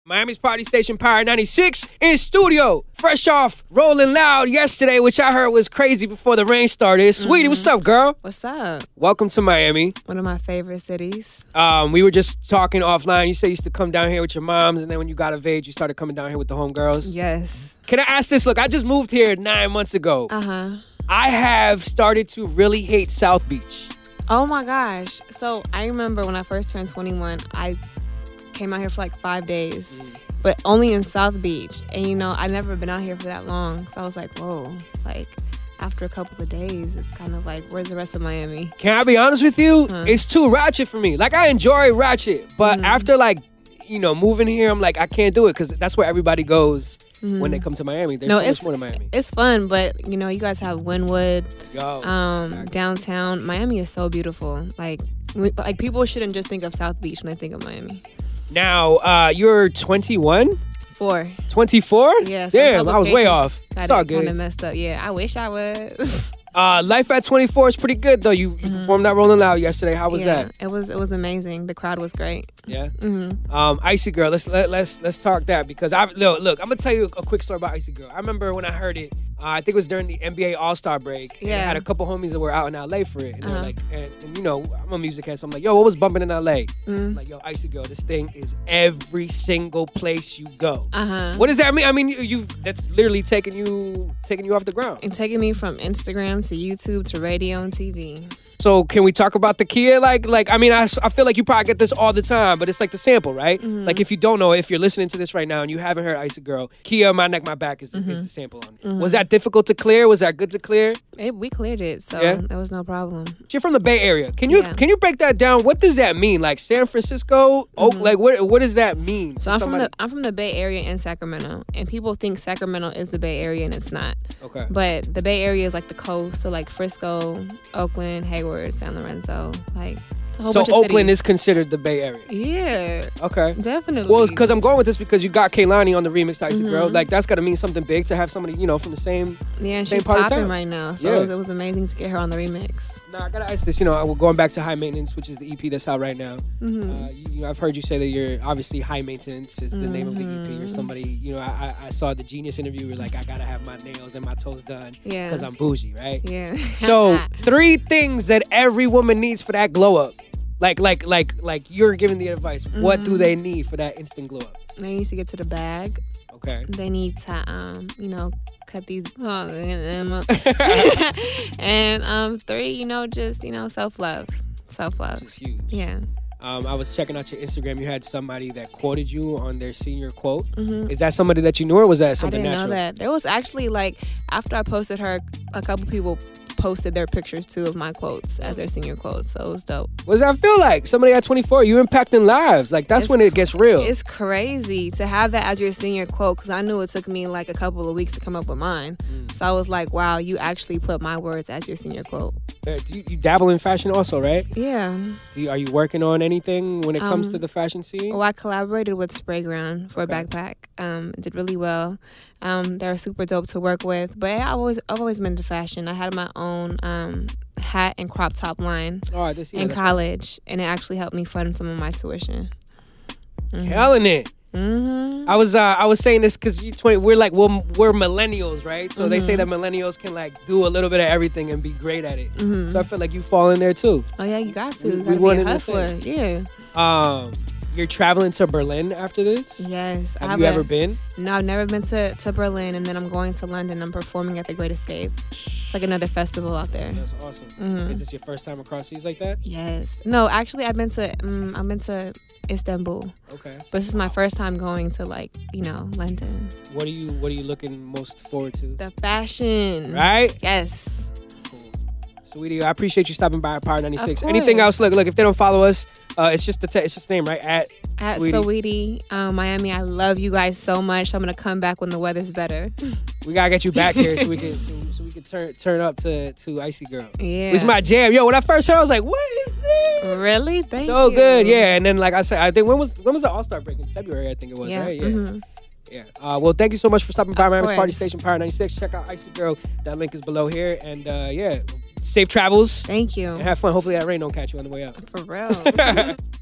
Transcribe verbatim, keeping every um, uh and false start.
Miami's Party Station Power ninety-six in studio. Fresh off Rolling Loud yesterday, which I heard was crazy before the rain started. Sweetie, mm-hmm. What's up, girl? What's up? Welcome to Miami. One of my favorite cities. Um, we were just talking offline. You said you used to come down here with your moms, and then when you got of age, you started coming down here with the homegirls. Yes. Can I ask this? Look, I just moved here nine months ago. Uh-huh. I have started to really hate South Beach. Oh, my gosh. So I remember when I first turned twenty-one, I came out here for like five days, mm. but only in South Beach. And, you know, I'd never been out here for that long. So I was like, whoa, like, after a couple of days, it's kind of like, where's the rest of Miami? Can I be honest with you? Huh. It's too ratchet for me. Like, I enjoy ratchet, but mm. after, like, you know, moving here, I'm like, I can't do it because that's where everybody goes mm. when they come to Miami. There's no, so it's, much more to Miami. It's fun, but, you know, you guys have Wynwood, Yo, um, exactly. downtown. Miami is so beautiful. Like, we, like people shouldn't just think of South Beach when they think of Miami. Now, uh, you're twenty-one? Four. twenty-four? Yeah. Damn, I was way off. Got it's all it good. Kind of messed up. Yeah, I wish I was. uh, life at twenty-four is pretty good, though. You, you mm-hmm. performed that Rolling Loud yesterday. How was yeah, that? It was it was amazing. The crowd was great. Yeah. Mm-hmm. Um, Icy Girl. Let's let, let's let's talk that because I look, look I'm gonna tell you a quick story about Icy Girl. I remember when I heard it. Uh, I think it was during the N B A All-Star break. And yeah. I had a couple homies that were out in L A for it. And uh-huh. they're like, and, and you know, I'm a music head, so I'm like, yo, what was bumping in L A? Mm-hmm. I'm like, yo, Icy Girl, this thing is every single place you go. Uh-huh. What does that mean? I mean, you, you've that's literally taking you taking you off the ground. And taking me from Instagram to YouTube to radio and T V. So can we talk about the Kia? Like, like I mean, I, I feel like you probably get this all the time, but it's like the sample, right? Mm-hmm. Like if you don't know, if you're listening to this right now and you haven't heard Icy Girl, Kia, My Neck, My Back is, mm-hmm. is the sample on it. Mm-hmm. Was that difficult to clear? Was that good to clear? It, we cleared it, so yeah? there was no problem. You're from the Bay Area. Can you yeah. can you break that down? What does that mean? Like San Francisco, mm-hmm. Oak, like what what does that mean? So I'm from the I'm from the Bay Area and Sacramento, and people think Sacramento is the Bay Area, and it's not. Okay. But the Bay Area is like the coast, so like Frisco, Oakland, Hayward, San Lorenzo, like. A whole so bunch of Oakland cities. is considered the Bay Area. Yeah. Okay. Definitely. Well, it's because I'm going with this because you got Kehlani on the remix to Icy mm-hmm. Girl. Like that's got to mean something big to have somebody you know from the same. Yeah, and same she's part of popping town. right now, so yeah. it, was, it was amazing to get her on the remix. Now I gotta ask this. You know, we're going back to High Maintenance, which is the E P that's out right now. Mm-hmm. Uh, you, you know, I've heard you say that you're obviously High Maintenance is the mm-hmm. name of the E P. Or somebody, you know, I, I, I saw the Genius interview. Where like I gotta have my nails and my toes done yeah. because I'm bougie, right? Yeah. So three things that every woman needs for that glow up. Like, like, like, like you're giving the advice. Mm-hmm. What do they need for that instant glow up? They need to get to the bag. Okay. They need to, um, you know, cut these. Oh, and um, three, you know, just you know, self love, self love. Which is huge. Yeah. Um, I was checking out your Instagram. You had somebody that quoted you on their senior quote. Mm-hmm. Is that somebody that you knew, or was that something I didn't natural? know that. There was actually like after I posted her, a couple people posted their pictures too of my quotes as their senior quotes, so it was dope. What does that feel like? Somebody at twenty-four, you impacting lives. Like that's it's, when it gets real. It's crazy to have that as your senior quote because I knew it took me like a couple of weeks to come up with mine. Mm. So I was like, wow, you actually put my words as your senior quote. Uh, do you, you dabble in fashion also, right? Yeah. Do you, are you working on anything when it comes um, to the fashion scene? Well, I collaborated with Sprayground for okay. a backpack. Um, did really well. Um, they're super dope to work with. But I always, I've always been into fashion. I had my own um, hat and crop top line oh, this, yeah, in college, right. and it actually helped me fund some of my tuition. Mm-hmm. Killing it. Mm-hmm. I was uh, I was saying this because you twenty. We're like we're, we're millennials, right? So mm-hmm. they say that millennials can like do a little bit of everything and be great at it. Mm-hmm. So I feel like you fall in there too. Oh yeah, you got to. We, you got to we be a hustler. Yeah. Um, you're traveling to Berlin after this? Yes. Have, have you a, ever been? No, I've never been to, to Berlin, and then I'm going to London. I'm performing at the Great Escape. It's like another festival out there. That's awesome. Mm-hmm. Is this your first time across seas like that? Yes. No, actually, I've been to um, I've been to Istanbul. Okay. But this is my first time going to like you know London. What are you What are you looking most forward to? The fashion. Right. Yes. Sweetie, I appreciate you stopping by at Power ninety-six. Anything else? Look, look. If they don't follow us, uh, it's just the te- it's just the name, right? At at Sweetie, Sweetie um, Miami. I love you guys so much. I'm gonna come back when the weather's better. We gotta get you back here so we can so, so we can turn turn up to to Icy Girl. Yeah, it was my jam. Yo, when I first heard, I was like, what is this? Really? Thank so you. So good, yeah. And then like I said, I think when was when was the All Star break in February? I think it was. Yeah. Right? Yeah. Mm-hmm. Yeah. Uh, well, thank you so much for stopping by Miami's course. Party Station, Power ninety-six. Check out Icy Girl. That link is below here. And uh, yeah, safe travels. Thank you. And have fun. Hopefully that rain don't catch you on the way out. For real.